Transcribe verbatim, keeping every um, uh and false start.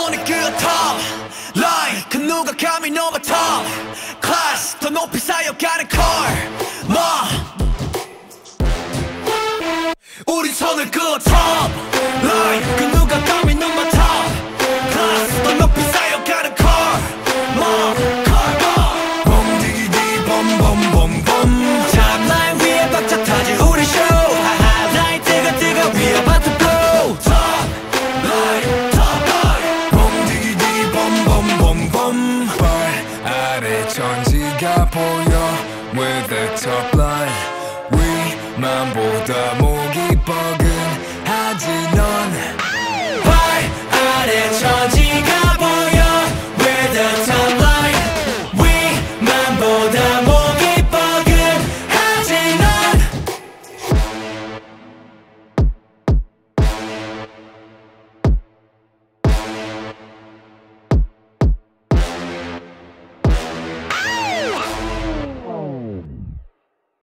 손에 그 top line 그 누가 감히 넘어 top class 더 높이 쌓여가는 car 뭐 우리 손을 그어 top line 그 누가 감히 넘어 top class 더 높이 쌓여가는 car 뭐 car 뭐 봄디기디 봄봄봄봄 top line 위에 박자 타지 우리 show 하하라인 뜨거 뜨거 we about to blow top line top line 봄디기디 봄봄봄봄 발 아래 천지가 보여 with the top line 위만 보다 못